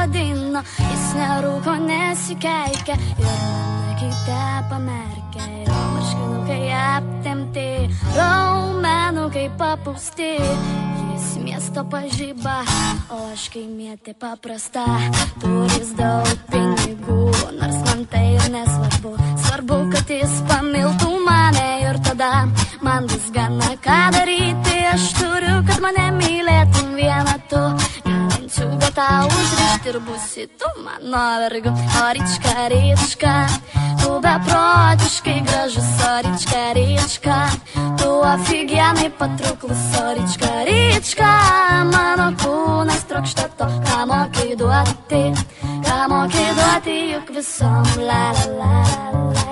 nevadino, jis nerūko, nesikeikia ir nenakite pamerkia. Jo marškinukai aptemti, raumenukai papūsti. Jis miesto pažyba, o aš kaimietė paprasta. Turis daug pinigų, nors man tai ir nesvarbu. Svarbu, kad jis pamiltų mane ir tada man bus gana ką daryti. Aš turiu, kad mane mylėtum vieną tu. Galinčiau tau užrišti ir būsi tu mano vergu. O Rička, Rička, tu beprotiškai gražus. O Rička, Rička, tu ofigienai patrauklus. O Rička, Rička, mano kūnas trokšta to, ką mokai duoti. Ką mokai duoti juk visom la la la la.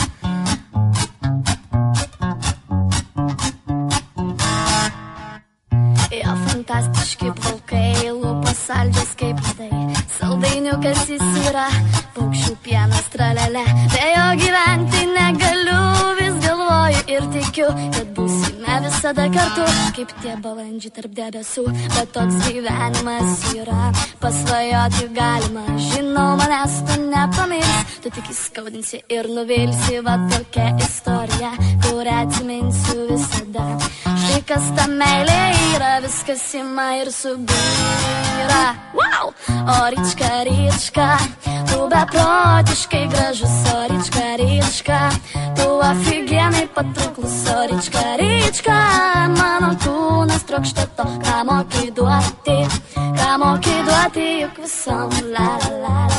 Jo fantastiški plaukai, lūpos saldžios kaip ledai. Saldainiukas jis yra, paukščių pienas tralele. Be jo gyventi negaliu, vis galvoju ir tikiu, kad būsime visada kartu, kaip tie balandžiai tarp debesų. Bet toks gyvenimas yra, pasvajoti galima. Žinau, manęs tu nepamirs, tu tik įskaudinsi ir nuvilsi. Va tokia istorija, kurią atsiminsiu visada. Štai kas ta meilė yra, viskas ima ir subyra. Wow! O Rička, Rička, tu beprotiškai gražus. O Rička, Rička, tu ofigienai patrauklus. O Rička, Rička, mano kūnas trokšta to, ką mokai duoti. Ką mokai duoti juk visom la la la.